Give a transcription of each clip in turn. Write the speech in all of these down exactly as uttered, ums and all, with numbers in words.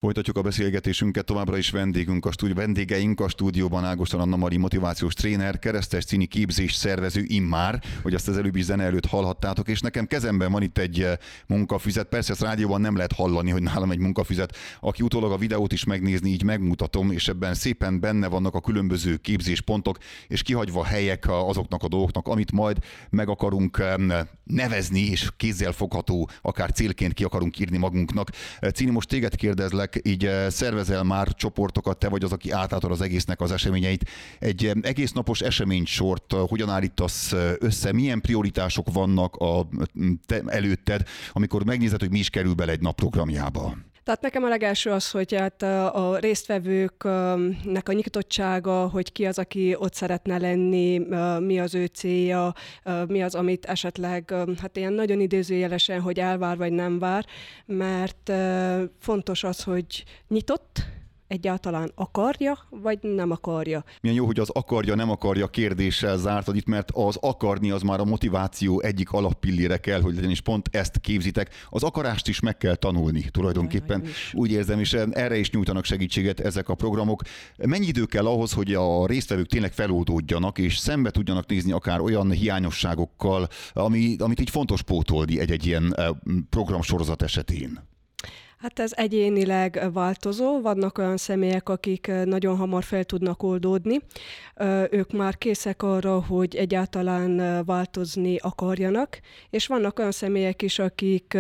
Folytatjuk a beszélgetésünket, továbbra is vendégünk a stúdió, vendégeink a stúdióban Ágoston Anna-Mari motivációs tréner, Keresztes Cini képzés szervező immár, hogy azt az előbb is zene előtt hallhattátok, és nekem kezemben van itt egy munkafüzet, persze ezt rádióban nem lehet hallani, hogy nálam egy munkafüzet, aki utólag a videót is megnézni, így megmutatom, és ebben szépen benne vannak a különböző képzéspontok, és kihagyva helyek azoknak a dolgoknak, amit majd meg akarunk nevezni, és kézzel fogható, akár célként ki akarunk írni magunknak. Cini, most téged kérdezlek, így szervezel már csoportokat, te vagy az, aki átlátod az egésznek az eseményeit. Egy egész napos eseménysort hogyan állítasz össze? Milyen prioritások vannak a, te előtted, amikor megnézed, hogy mi is kerül bele egy nap programjába? Tehát nekem a legelső az, hogy hát a résztvevőknek a nyitottsága, hogy ki az, aki ott szeretne lenni, mi az ő célja, mi az, amit esetleg hát ilyen nagyon idézőjelesen, hogy elvár vagy nem vár, mert fontos az, hogy nyitott, egyáltalán akarja, vagy nem akarja. Milyen jó, hogy az akarja, nem akarja kérdéssel zártad itt, mert az akarni az már a motiváció egyik alappillére kell, hogy legyen, és pont ezt képzitek. Az akarást is meg kell tanulni tulajdonképpen. Úgy érzem, és erre is nyújtanak segítséget ezek a programok. Mennyi idő kell ahhoz, hogy a résztvevők tényleg feloldódjanak, és szembe tudjanak nézni akár olyan hiányosságokkal, ami, amit így fontos pótolni egy-egy ilyen programsorozat esetén? Hát ez egyénileg változó, vannak olyan személyek, akik nagyon hamar fel tudnak oldódni. Ők már készek arra, hogy egyáltalán változni akarjanak, és vannak olyan személyek is, akik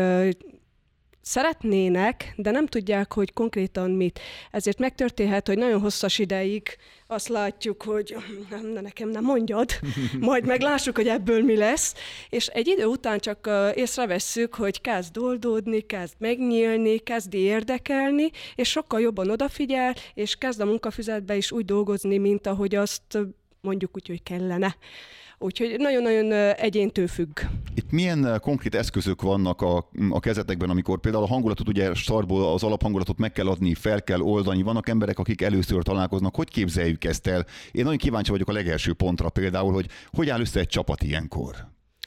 szeretnének, de nem tudják, hogy konkrétan mit. Ezért megtörténhet, hogy nagyon hosszas ideig azt látjuk, hogy de nekem nem mondjad, majd meglássuk, hogy ebből mi lesz, és egy idő után csak észrevesszük, hogy kezd oldódni, kezd megnyílni, kezd érdekelni, és sokkal jobban odafigyel, és kezd a munkafüzetbe is úgy dolgozni, mint ahogy azt mondjuk úgy, hogy kellene. Úgyhogy nagyon-nagyon egyéntől függ. Itt milyen konkrét eszközök vannak a, a kezetekben, amikor például a hangulatot, ugye startból az alaphangulatot meg kell adni, fel kell oldani. Vannak emberek, akik először találkoznak. Hogy képzeljük ezt el? Én nagyon kíváncsi vagyok a legelső pontra például, hogy hogy áll össze egy csapat ilyenkor?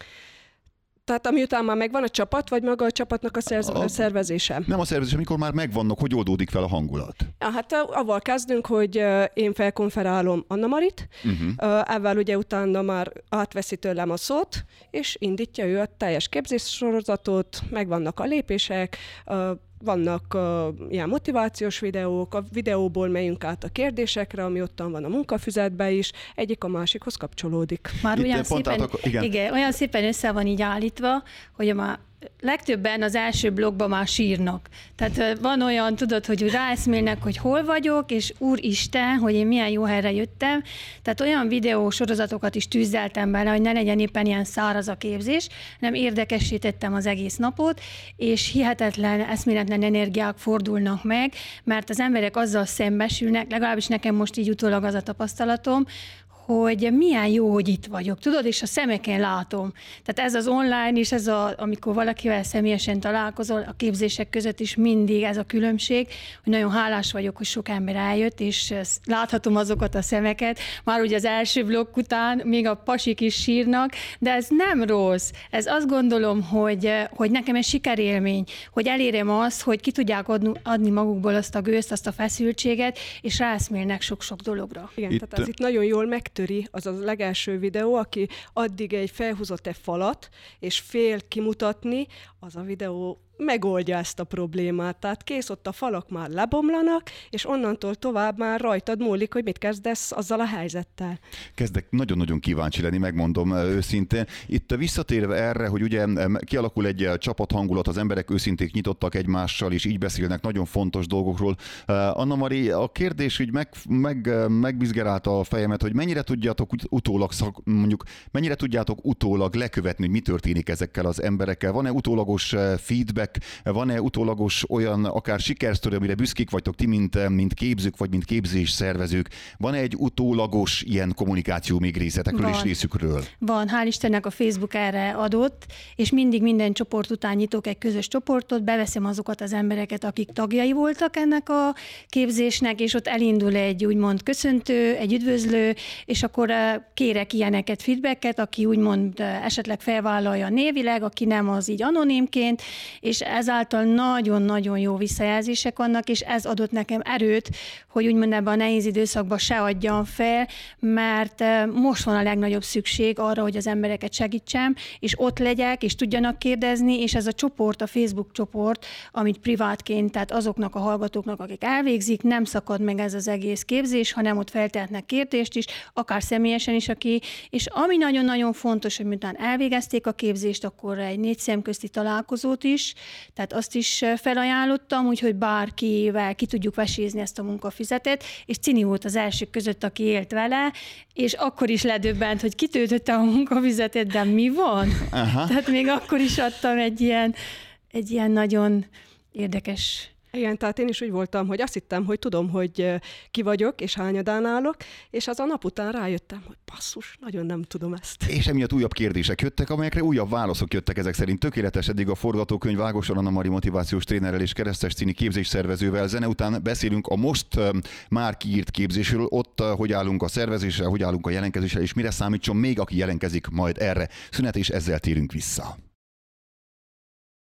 Tehát amiután már megvan a csapat, vagy maga a csapatnak a, szerz- a szervezése? Nem a szervezés, amikor már megvannak, hogy oldódik fel a hangulat? Ja, hát avval kezdünk, hogy én felkonferálom Anna-Marit, uh-huh. Ezzel ugye utána már átveszi tőlem a szót, és indítja ő a teljes képzéssorozatot, megvannak a lépések, vannak uh, ilyen motivációs videók, a videóból megyünk át a kérdésekre, ami ottan van a munkafüzetben is, egyik a másikhoz kapcsolódik. Már olyan szépen, átok, igen. Igen, olyan szépen össze van így állítva, hogy a legtöbben az első blogban már sírnak. Tehát van olyan, tudod, hogy ráeszmélnek, hogy hol vagyok, és úristen, hogy én milyen jó helyre jöttem. Tehát olyan videósorozatokat is tűzdeltem bele, hogy ne legyen éppen ilyen száraz a képzés, nem érdekesítettem az egész napot, és hihetetlen, eszméletlen energiák fordulnak meg, mert az emberek azzal szembesülnek, legalábbis nekem most így utólag az a tapasztalatom, hogy milyen jó, hogy itt vagyok, tudod, és a szemeken látom. Tehát ez az online is, ez a, amikor valakivel személyesen találkozol, a képzések között is mindig ez a különbség, hogy nagyon hálás vagyok, hogy sok ember eljött, és láthatom azokat a szemeket, már ugye az első blokk után még a pasik is sírnak, de ez nem rossz. Ez azt gondolom, hogy, hogy nekem egy sikerélmény, hogy elérem azt, hogy ki tudják adni, adni magukból azt a gőzt, azt a feszültséget, és ráeszmélnek sok-sok dologra. Igen, itt... tehát ez itt nagyon jól meg az a legelső videó, aki addig egy felhúzott egy falat, és fél kimutatni, az a videó megoldja ezt a problémát. Tehát kész, ott a falak már lebomlanak, és onnantól tovább már rajtad múlik, hogy mit kezdesz azzal a helyzettel. Kezdek nagyon-nagyon kíváncsi lenni, megmondom őszintén. Itt visszatérve erre, hogy ugye kialakul egy csapathangulat, az emberek őszinték nyitottak egymással, és így beszélnek nagyon fontos dolgokról. Anna-Mari, a kérdés, hogy meg, meg, megbizgerálta a fejemet, hogy mennyire tudjátok utólag, mondjuk, mennyire tudjátok utólag lekövetni, hogy mi történik ezekkel az emberekkel? Van-e utólagos feedback, van-e utólagos olyan akár sikersztori, amire büszkék vagytok ti, mint, mint képzők, vagy mint képzésszervezők? Van-e egy utólagos ilyen kommunikáció még részletekről van. És részükről? Van, hál' Istennek a Facebook erre adott, és mindig minden csoport után nyitok egy közös csoportot, beveszem azokat az embereket, akik tagjai voltak ennek a képzésnek, és ott elindul egy úgymond köszöntő, egy üdvözlő, és akkor kérek ilyeneket, feedbacket, aki úgymond esetleg felvállalja névileg, aki nem, az így anonimként, és és ezáltal nagyon-nagyon jó visszajelzések vannak, és ez adott nekem erőt, hogy úgymond ebben a nehéz időszakban se adjam fel, mert most van a legnagyobb szükség arra, hogy az embereket segítsem, és ott legyek, és tudjanak kérdezni, és ez a csoport, a Facebook csoport, amit privátként, tehát azoknak a hallgatóknak, akik elvégzik, nem szakad meg ez az egész képzés, hanem ott feltehetnek kérdést is, akár személyesen is, aki, és ami nagyon-nagyon fontos, hogy miután elvégezték a képzést, akkor egy négy szemközti találkozót is, tehát azt is felajánlottam, úgyhogy bárkivel ki tudjuk vesézni ezt a munkafizetet, és Cini volt az elsők között, aki élt vele, és akkor is ledöbbent, hogy kitöltötte a munkafizetet, de mi van? Aha. Tehát még akkor is adtam egy ilyen, egy ilyen nagyon érdekes... Igen, tehát én is úgy voltam, hogy azt hittem, hogy tudom, hogy ki vagyok, és hányadán állok, és az a nap után rájöttem, hogy basszus, nagyon nem tudom ezt. És emiatt újabb kérdések jöttek, amelyekre újabb válaszok jöttek ezek szerint. Tökéletes eddig a forgatókönyv Ágoston Anna Mari motivációs trénerrel és Keresztes Cini képzésszervezővel. Zene után beszélünk a most már kiírt képzésről, ott hogy állunk a szervezéssel, hogy állunk a jelentkezéssel, és mire számítson még, aki jelentkezik majd erre. Szünet, és ezzel térünk vissza.